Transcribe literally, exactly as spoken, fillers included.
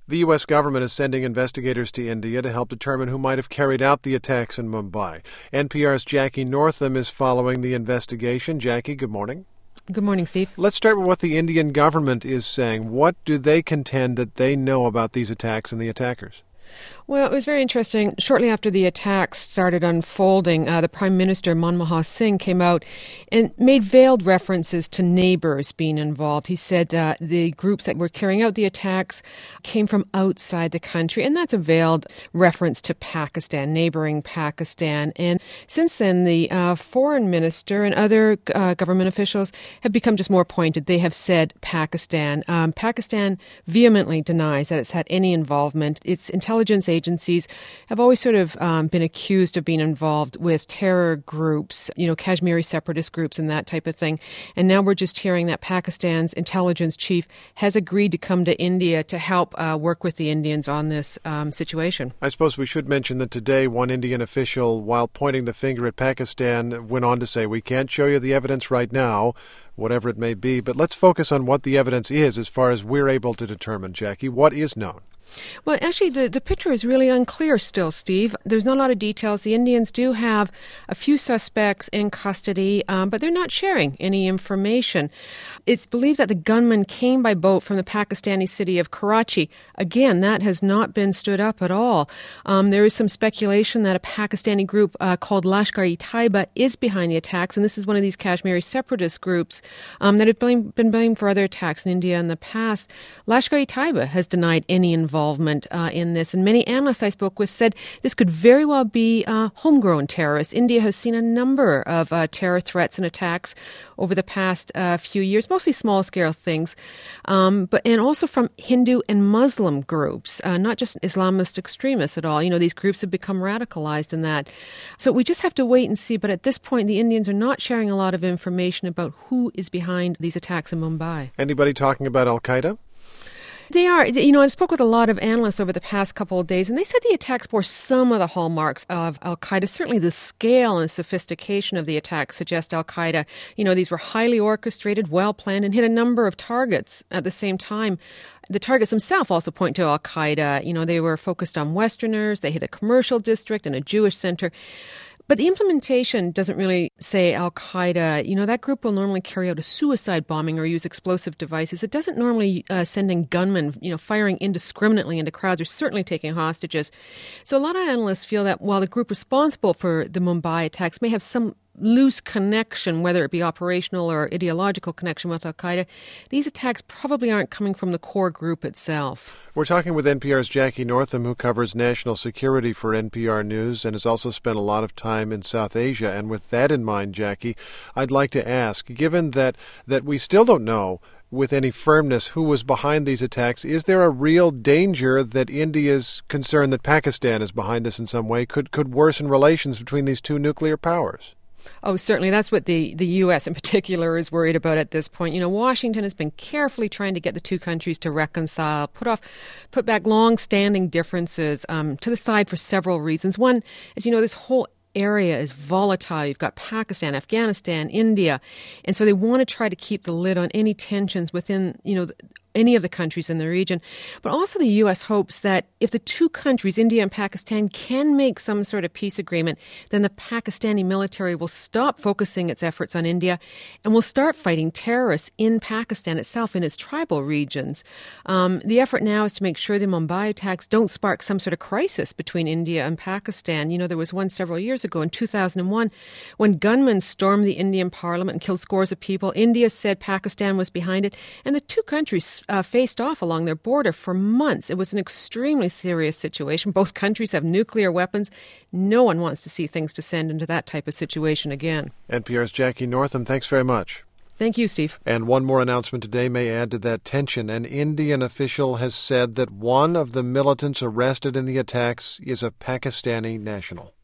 The U S government is sending investigators to India to help determine who might have carried out the attacks in Mumbai. N P R's Jackie Northam is following the investigation. Jackie, good morning. Good morning, Steve. Let's start with what the Indian government is saying. What do they contend that they know about these attacks and the attackers? Well, it was very interesting. Shortly after the attacks started unfolding, uh, the Prime Minister, Manmohan Singh, came out and made veiled references to neighbors being involved. He said uh, the groups that were carrying out the attacks came from outside the country, and that's a veiled reference to Pakistan, neighboring Pakistan. And since then, the uh, Foreign Minister and other uh, government officials have become just more pointed. They have said Pakistan. Um, Pakistan vehemently denies that it's had any involvement. Its intelligence agencies have always sort of um, been accused of being involved with terror groups, you know, Kashmiri separatist groups and that type of thing. And now we're just hearing that Pakistan's intelligence chief has agreed to come to India to help uh, work with the Indians on this um, situation. I suppose we should mention that today one Indian official, while pointing the finger at Pakistan, went on to say, we can't show you the evidence right now, whatever it may be, but let's focus on what the evidence is as far as we're able to determine. Jackie, what is known? Well, actually, the, the picture is really unclear still, Steve. There's not a lot of details. The Indians do have a few suspects in custody, um, but they're not sharing any information. It's believed that the gunman came by boat from the Pakistani city of Karachi. Again, that has not been stood up at all. Um, there is some speculation that a Pakistani group uh, called Lashkar-e-Taiba is behind the attacks, and this is one of these Kashmiri separatist groups um, that have been, been blamed for other attacks in India in the past. Lashkar-e-Taiba has denied any involvement involvement uh, in this. And many analysts I spoke with said this could very well be uh, homegrown terrorists. India has seen a number of uh, terror threats and attacks over the past uh, few years, mostly small-scale things, um, but and also from Hindu and Muslim groups, uh, not just Islamist extremists at all. You know, these groups have become radicalized in that. So we just have to wait and see. But at this point, the Indians are not sharing a lot of information about who is behind these attacks in Mumbai. Anybody talking about Al-Qaeda? They are. You know, I spoke with a lot of analysts over the past couple of days, and they said the attacks bore some of the hallmarks of al-Qaeda. Certainly the scale and sophistication of the attacks suggest al-Qaeda. You know, these were highly orchestrated, well-planned, and hit a number of targets at the same time. The targets themselves also point to al-Qaeda. You know, they were focused on Westerners. They hit a commercial district and a Jewish center. But the implementation doesn't really say al-Qaeda. You know, that group will normally carry out a suicide bombing or use explosive devices. It doesn't normally uh, send in gunmen, you know, firing indiscriminately into crowds or certainly taking hostages. So a lot of analysts feel that while the group responsible for the Mumbai attacks may have some loose connection, whether it be operational or ideological connection with al-Qaeda, these attacks probably aren't coming from the core group itself. We're talking with N P R's Jackie Northam, who covers national security for N P R News and has also spent a lot of time in South Asia. And with that in mind, Jackie, I'd like to ask, given that, that we still don't know with any firmness who was behind these attacks, is there a real danger that India's concern that Pakistan is behind this in some way could, could worsen relations between these two nuclear powers? Oh, certainly. That's what the, the U S in particular is worried about at this point. You know, Washington has been carefully trying to get the two countries to reconcile, put off, put back long-standing differences um, to the side for several reasons. One, as you know, this whole area is volatile. You've got Pakistan, Afghanistan, India, and so they want to try to keep the lid on any tensions within, you know, any of the countries in the region. But also the U S hopes that if the two countries, India and Pakistan, can make some sort of peace agreement, then the Pakistani military will stop focusing its efforts on India and will start fighting terrorists in Pakistan itself, in its tribal regions. Um, the effort now is to make sure the Mumbai attacks don't spark some sort of crisis between India and Pakistan. You know, there was one several years ago in two thousand one when gunmen stormed the Indian parliament and killed scores of people. India said Pakistan was behind it, and the two countries Uh, faced off along their border for months. It was an extremely serious situation. Both countries have nuclear weapons. No one wants to see things descend into that type of situation again. N P R's Jackie Northam, thanks very much. Thank you, Steve. And one more announcement today may add to that tension. An Indian official has said that one of the militants arrested in the attacks is a Pakistani national.